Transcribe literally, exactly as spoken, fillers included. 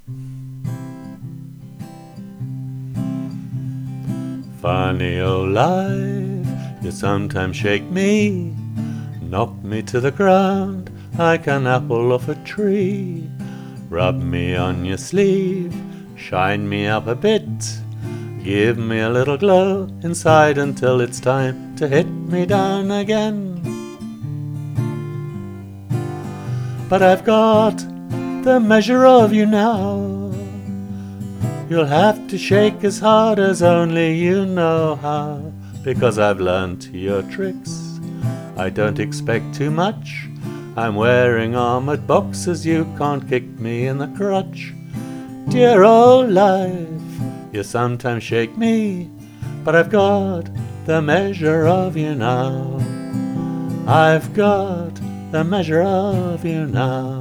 Funny old life, you sometimes shake me, knock me to the ground like an apple off a tree. Rub me on your sleeve, shine me up a bit, give me a little glow inside until it's time to hit me down again. But I've got the measure of you now. You'll have to shake as hard as only you know how, because I've learnt your tricks. I don't expect too much. I'm wearing armoured boxes, you can't kick me in the crotch. Dear old life, you sometimes shake me, but I've got the measure of you now. I've got the measure of you now.